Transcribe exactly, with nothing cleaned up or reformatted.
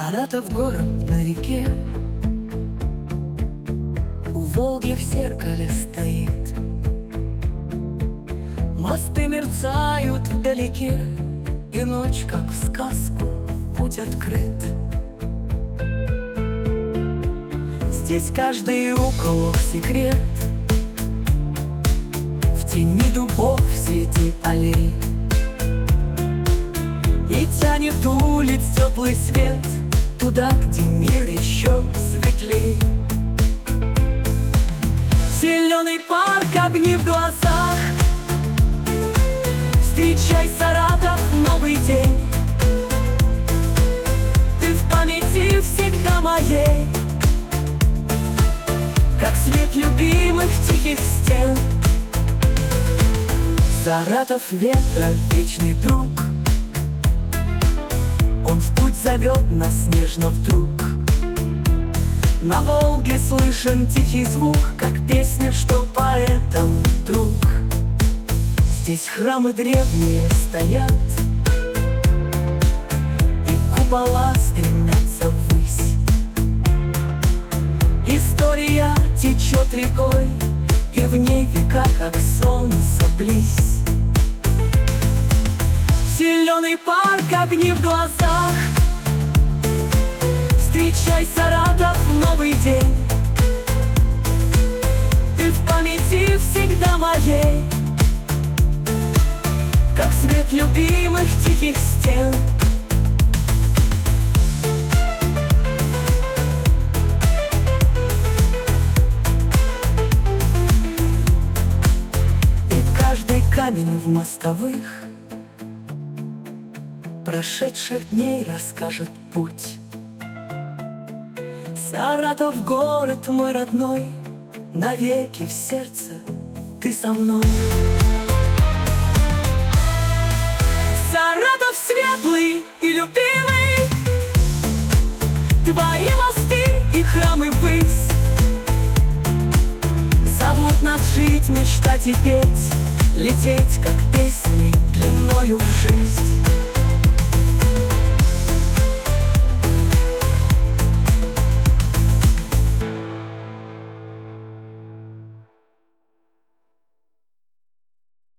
Саратов город на реке, у Волги в зеркале стоит. Мосты мерцают вдалеке, и ночь, как в сказку, путь открыт. Здесь каждый уголок секрет, в тени дубов среди аллей. И тянет улиц теплый свет туда, где мир еще светлей. Зеленый парк, огни в глазах, встречай, Саратов, новый день. Ты в памяти всегда моей, как свет любимых тихих стен. Саратов ветра, вечный друг, он в путь зовет нас нежно вдруг. На Волге слышен тихий звук, как песня, что поэтам друг. Здесь храмы древние стоят, и купола стремятся ввысь. История течет рекой, и в ней века, как солнце, близь. Зеленый парк, огни в глазах, встречай, Саратов, новый день. Ты в памяти всегда моей, как свет любимых тихих стен. И каждый камень в мостовых прошедших дней расскажет путь. Саратов город мой родной, навеки в сердце ты со мной. Саратов светлый и любимый, твои мосты и храмы ввысь зовут нас жить, мечтать и петь, лететь, как песни длиною в жизнь.